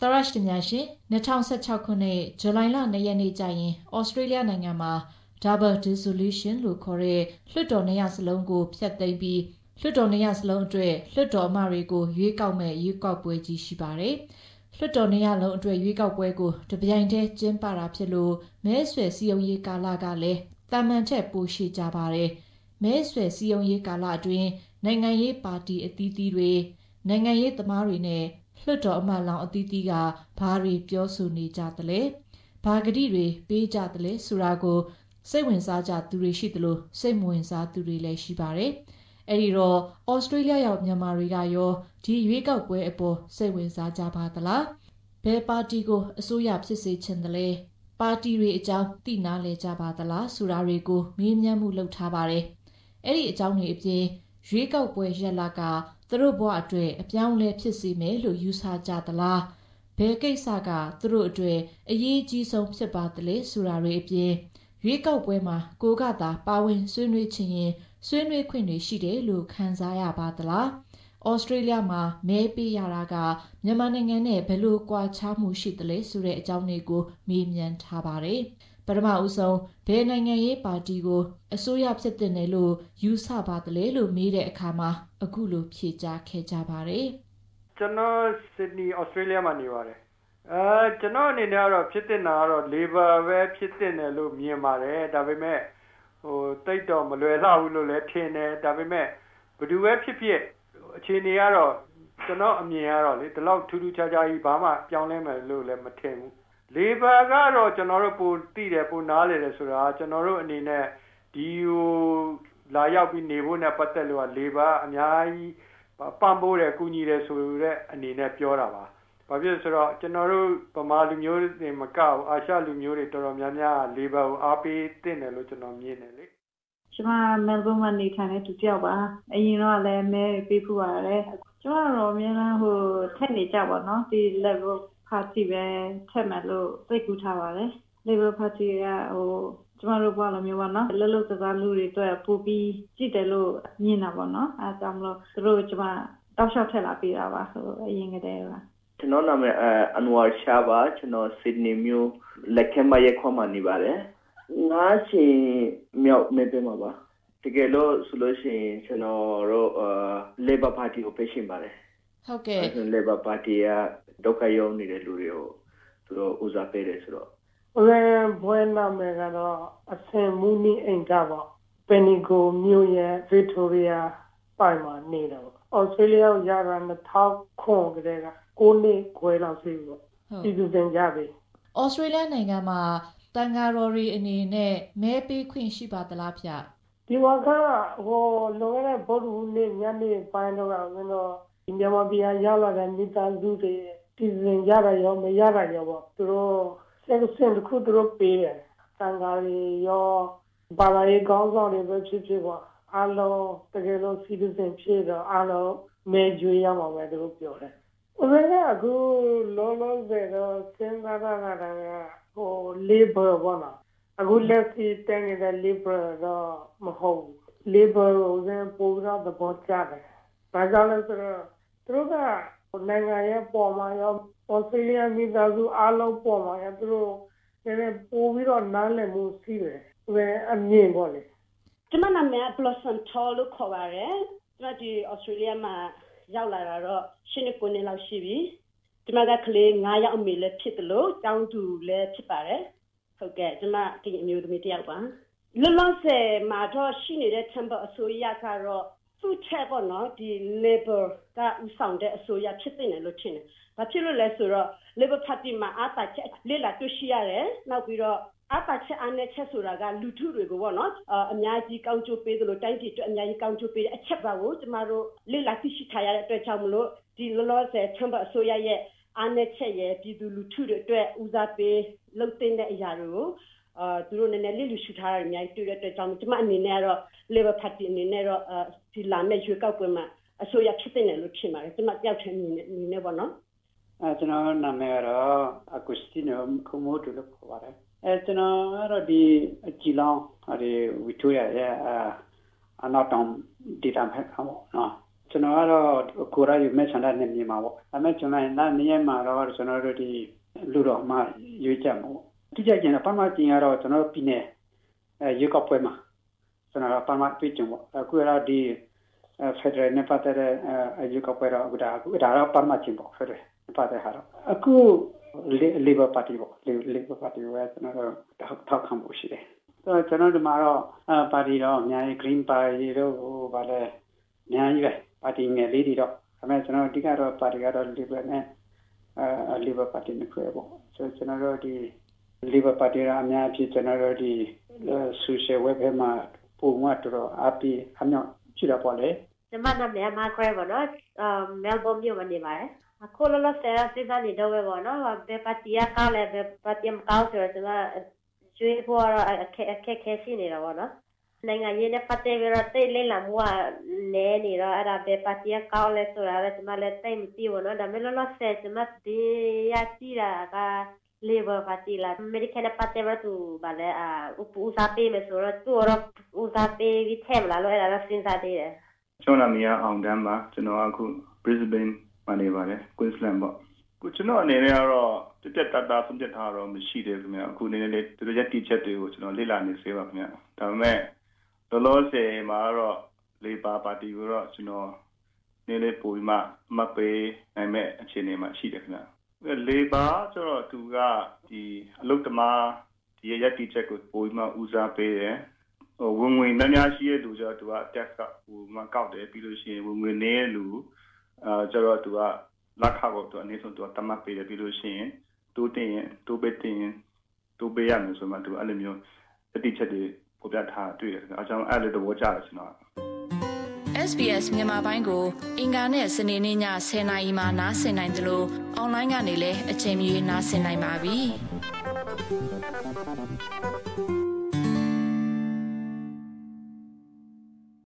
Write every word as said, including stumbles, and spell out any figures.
ရရှ်တင်များရှင်၂၀၁၆ခုနှစ်ဇူလိုင်လ၂ရက်နေ့ကျရင်ဩစတြေးလျနိုင်ငံမှာ double dissolution လို့ခေါ်တဲ့လွှတ်တော်နှစ်ရပ်စလုံးကိုဖျက်သိမ်းပြီးလွှတ်တော်နှစ်ရပ်စလုံးအတွက်လွှတ်တော်အမတ်တွေကိုရွေးကောက်မဲ့ရွေးကောက်ပွဲကြီးရှိပါတယ်။လွှတ်တော်နှစ်ရပ်လုံးအတွက်ရွေးကောက်ပွဲကိုတပြိုင်တည်းကျင်းပတာဖြစ်လို့မဲဆွယ်စည်းရုံးရေးကာလကလည်းတာမန်ထက်ပိုရှည်ကြပါတယ်။မဲဆွယ်စည်းရုံးရေးကာလအတွင်းနိုင်ငံရေးပါတီအသီးသီးတွေနိုင်ငံရေးသမားတွေနဲ့လွှတ်တော်အမတ်လောင်အသီးသီးကဘာတွေပြောဆိုနေကြသလဲဘာဂတိတွေပေးကြသလဲဆိုတာကိုစိတ်ဝင်စားကြသူတွေရှိသလိုစိတ်မဝင်စားသူတွေလည်းရှိပါတယ်။အဲဒီတော့ဩစတြေးလျရောက်မြန်မာတွေကရောဒီရွေးကောက်ပွဲအပေါ်စိတ်ဝင်စားကြပါသလားဘယ်ပါတီကိုအစိုးရဖြစ်စေချင်တယ်လဲပါတီတွေအကြောင်းသိနာလဲကြပါသလားဆိုတာတွေကိုမေးမြန်းမှုလုပ်ထားပါတယ်။အဲ့ဒီအကြောင်းတွေအပြင်ရွေးကောက်ပွဲရက်လကသူတို့ဘဝအတွက်အပြောင်းလဲဖြစ်စေမယ်လို့ယူဆကြသလားဘယ်ကိစ္စကသူတို့အတွက်အရေးကြီးဆုံးဖြစ်ပါသလဲဆိုတာတွေအပြင်ရွေးကောက်ပွဲမှာကိုကသာပါဝင်ဆွေးနွေးချင်ရင်ဆွေးနွေးခွင့်တွေရှိတယ်လို့ခံစားရပါသလားဩစတြေးလျမှာမဲပေးရတာကမြန်မာနိုင်ငံနဲ့ဘယ်လိုကွာခြားမှုရှိသလဲဆိုတဲ့အကြောင်းတွေကိုမေးမြန်းထားပါတယ်ပထမဦးဆုံးဘယ်နိုင်ငံရေးပါတီကိုအစိုးရဖြစ်တဲ့နယ်လို့ယူဆပါသလဲလို့မေးတဲ့အခါမှာအခုလိုဖြေကြားခဲ့ကြပါတယ်ကျွန်တော်ဆစ်ဒနီဩစတြေးလျမှာနေပါတယ်အဲကျွန်တော်အနေနဲ့ကတော့ဖြစ်တဲ့နာကတော့ Labor ပဲဖြစ်တဲ့နယ်လို့မြင်ပါတယ်ဒါပေမဲ့ဟိုတိတ်တော့မလွယ်လောက်ဘူးလို့လည်းထင်တယ်ဒါပေမဲ့ဘယ်သူပဲဖြစ်ဖြစ်အခြေအနေကတော့ကျွန်တော်အမြင်ကတော့လေဒီလောက်ထူးထူးခြားခြားကြီးဘာမှပြောင်းလဲမယ်လို့လည်းမထင်ဘူး Labor ကတော့ကျွန်တော်တို့ပိုသိတယ်ပိုနားလည်တယ်ဆိုတာကျွန်တော်တို့အနေနဲ့ဒီဟိုလာရောက်ပြီးနေဖို့နဲ့ပတ်သက်လို့က Labor အများကြီးပံ့ပိုးတယ်ကူညီတယ်ဆိုတဲ့အနေနဲ့ပြောတာပါဘာဖြစ်ဆိုတော့ကျွန်တော်တို့ဗမာလူမျိုးတွေမကောက်အာရှလူမျိုးတွေတော်တော်များများ Labor ကိုအားပေးတင်တယ်လို့ကျွန်တော်မြင်တယ်လေကျွန်မမဲလ်ဘုန်းမှာနေထိုင်တဲ့သူတယောက်ပါအရင်တော့လည်းမဲပေးဖူးပါတယ်ကျွန်တော်တော့အများအားဟိုထက်နေကြပါတော့ဒီ Liberal Party ပဲထက်မှလို့သိကူထားပါတယ် Liberal Party ကဟိုကျွန်တော်တို့ဘာလို့မျိုးပါနော်လှလှစကားလူတွေအတွက်ပို့ပြီးကြည့်တယ်လို့မြင်တာပေါ့နော်အဲဒါကြောင့်မလို့သူတို့ကျွန်မတောက်လျှောက်ထက်လာပေးတာပါဟိုအရင်ကတည်းကကျွန်တော်နာမည်အန်ဝါရှာပါကျွန်တော်ဆစ်ဒနီမြို့လက်ခဲမရက်ခွန်မှာနေပါတယ်ငါးချိန်မြောက်နေတယ်မှာပါတကယ်လို့ဆိုလို့ရှိရင်ကျွန်တော်တို့အာ Labor Party ကိုပေးရှင်ပါတယ်ဟုတ်ကဲ့ Labor Party ကဒုက္ခရောက်နေတဲ့လူတွေကိုသူတို့ဦးစားပေးတယ်ဆိုတော့ဘယ်ဘွဲနာမည်ကတော့အစင်မူနီအင်ကပေါ့ပန်နီကိုမြို့ရဲ့ဗစ်တိုးရီယာပိုင်မှာနေတော့ဩစတြေးလျရောက်ရတာနှစ်ထောင်ခွန်ကလေးကကိုနှစ်ခွဲလောက်ရှိပြီပေါ့ဒီသူတင်ကြပြီဩစတြေးလျနိုင်ငံမှာတန်ဃာတော်ရီအနေနဲ့မဲပေးခွင့်ရှိပါသလားဗျဒီမှာကဟိုလောကနဲ့ဘောဓူနေ့ညနေပိုင်းတော့ကမင်းတို့ဒီမြန်မာပြည်ရောက်လာတဲ့မိသားစုတွေဒီတင်ကြရရောမရရရောပေါ့သူတို့ဆက်စင်တစ်ခုသူတို့ပေးတယ်တန်ဃာရီရောဘာသာရေးကောင်းဆောင်တွေပဲဖြစ်ဖြစ်ပေါ့အားလုံးတကယ်လို့ citizen ဖြစ်တော့အားလုံးမဲကျွေးရမှာပဲသူတို့ပြောတယ်ဥပမာအခုလောလောဆယ်တော့စဉ်းစားတာကဟို labor ပေါ့နော်အခုလက်ရှိတန်းနေတဲ့ labor တော့မဟုတ် labor ကိုလည်းပို့ရတဲ့ဘောကြတယ်ဘာကြောင့်လဲဆိုတော့သူတို့ကနိုင်ငံရဲ့ပေါ်မှာရောဩစတြေးလျမိသားစုအားလုံးပေါ်မှာရောသူတို့လည်းပို့ပြီးတော့နားလည်မှုရှိတယ်ဘယ်အမြင်ပေါ့လေကျွန်မနာမည် Blossom Tall လို့ခေါ်ပါတယ်ကျွန်မဒီဩစတြေးလျမှာရောက်လာတာတော့ရှင်းနေကိုနေလောက်ရှိပြီကျွန်မကကလေးnineယောက်အမေလည်းဖြစ်တယ်လို့တောင်းတူလည်းဖြစ်ပါတယ်ဟုတ်ကဲ့ကျွန်မဒီအမျိုးသမီးတယောက်ပါလောလောဆယ်မှာတော့ရှိနေတဲ့ Temple အစိုးရကတော့သူ့ချက်ပေါ့နော်ဒီ Labor ကဥဆောင်တဲ့အစိုးရဖြစ်တဲ့လို့ထင်တယ်ဘာဖြစ်လို့လဲဆိုတော့ Labor Party မှာအားတာချက်လေးလာတွေ့ရှိရတယ်နောက်ပြီးတော့အားတာချက်အားနဲ့ချက်ဆိုတာကလူထုတွေကိုပေါ့နော်အများကြီးကောင်းကျိုးပေးတယ်လို့တိုင်းပြည်အတွက်အများကြီးကောင်းကျိုးပေးတဲ့အချက်ပါကိုကျမတို့လေးလာသိရှိထားရတဲ့အတွက်ကြောင့်မလို့ဒီလောလောဆယ် Temple အစိုးရရဲ့အားနဲ့ချက်ရဲ့ပြည်သူလူထုတွေအတွက်ဦးစားပေးလုပ်တဲ့အရာတွေကိုအာသူတို့နည်းနည်းလေးလူရှုထားတာအများကြီးတွေ့တဲ့အတွက်ကြောင့်ကျမအနေနဲ့ကတော့ Labor Party အနေနဲ့တော့ဒီလာမယ့်ရွေးကောက်ပွဲမှာအစိုးရဖြစ်တဲ့လို့ထင်ပါတယ်ကျမတယောက်တည်းအနေနဲ့အနေနဲ့ပေါ့နော်အဲကျွန်တော်နာမည်ကတော့ Agustino Komodo လို့ခေါ်ပါတယ်အဲကျွန်တော်ကတော့ဒီအကြည်လောင်းအဲဒီ Victoria ရဲ့အနောက်တောင်ဒေသဘက်ကပေါ့နော်ကျွန်တော်ကတော့ကိုရာယူမဲ့ဆန္ဒနဲ့မြင်မှာပေါ့ဒါပေမဲ့ကျွန်တော်နားနေရမှာတော့ကျွန်တော်တို့ဒီလူတော်မှရွေးချက်မှာပေါ့တိကျကျင်တော့ပထမကျင်ကတော့ကျွန်တော်ပြည်နယ်အဲရွေးကောက်ပွဲမှာကျွန်တော်ပထမတွေ့ကြပေါ့အခုကတော့ဒီဖက်ဒရယ်နဲ့ပတ်သက်တဲ့အဲရွေးကောက်ပွဲတော့အခုဒါအခုဒါတော့ပထမကျင်ပေါ့ဖက်ဒရယ်ပတ်သက်ဟာတော့အခု Labour Party ပေါ့ Labour Party ကကျွန်တော်တို့ထောက်ခံဖို့ရှိတယ်ဆိုတော့ကျွန်တော်ဒီမှာတော့ပါတီတော့အများကြီး Green Party တို့ဟိုဗာလဲအများကြီးပဲပါတီငယ်လေးတွေတော့ဒါပေမဲ့ကျွန်တော်အဓိကတော့ပါတီကတော့ Labour နဲ့အဲ Labour Party နဲ့ခွဲပေါ့ဆိုကျွန်တော်တို့ဒီ Labour Party ကအများကြီးကျွန်တော်တို့ဒီ social web မှာပုံမှန်တော့အပီအမြောက်ရှိတာပေါ့လေကျွန်မနာမည်မာခွဲပေါ့နော်အဲမဲလ်ဘုန်းမြို့မှာနေပါတယ်အခုလောလောဆယ်စစ်သားနေတော့ပဲပေါ့နော်ဘယ်ပါတီကကောက်လဲဘယ်ပါတီမကောက်ဆိုတော့ကျွန်မကျွေးဖို့တော့အခက်အခက်ခဲရှိနေတာပေါ့နော်နိုင်ငံရေးနဲ့ပတ်သက်ပြီးတော့တိတ်လေးလာမှုကနဲနေတော့အဲ့ဒါပဲပါတီကကောက်လဲဆိုတာလည်းကျွန်မလည်းတိတ်မသိဘူးနော်ဒါပေမဲ့လောလောဆယ်ကျွန်မဒီရရှိတာက Labour Party လာ American နဲ့ပတ်သက်ပြီးတော့ဗာလဲအာဥပစာပေးမယ်ဆိုတော့သူတော့ဥစားပေးပြီးထဲမလားလို့အဲ့ဒါတော့စဉ်းစားသေးတယ်ကျွန်တော်နာမည်အောင်တန်းပါကျွန်တော်အခု Brisbane မှာနေပါတယ် Queensland ပေါ့အခုကျွန်တော်အနေနဲ့ကတော့တက်တက်တာတာဆုံးဖြတ်ထားတော့မရှိသေးဘူးခင်ဗျအခုအနေနဲ့လေသူတို့ရဲ့ teacher တွေကိုကျွန်တော်လေ့လာနေစေပါခင်ဗျဒါပေမဲ့လောလောဆယ်မှာတော့ Labour Party ကိုတော့ကျွန်တော်နေလေပုံမှမပေးနိုင်မဲ့အခြေအနေမှာရှိတယ်ခင်ဗျLabour ဆိုတော့သူကဒီအလုတ်တမဒီရဲ့ teacher ကိုပုံမှဦးစားပေးတယ်ဟိုဝင်ဝင်များများရှိတဲ့လူကျတော့သူက tax ကဟိုမှကောက်တယ်ပြီးလို့ရှိရင်ဝင်ဝင်နေတဲ့လူအာကျတော့သူကလက်ခါကိုသူအနေဆုံးသူကတမတ်ပေးတယ်ပြီးလို့ရှိရင်တူတင်ရင်တူပေးတင်ရင်တူပေးရမယ်ဆိုမှသူအဲ့လိုမျိုးအတိချက်တွေပေါ်ပြထားတွေ့တယ်အဲကြောင့်အဲ့လိုသဘောကျတယ်ကျွန်တော် S B S မြန်မာပိုင်းကိုအင်ကာနဲ့စနေနေ့ညဆယ်နာရီမှနားဆင်နိုင်တယ်လို့အွန်လိုင်းကနေလည်းအချိန်မီနားဆင်နိုင်ပါပြီ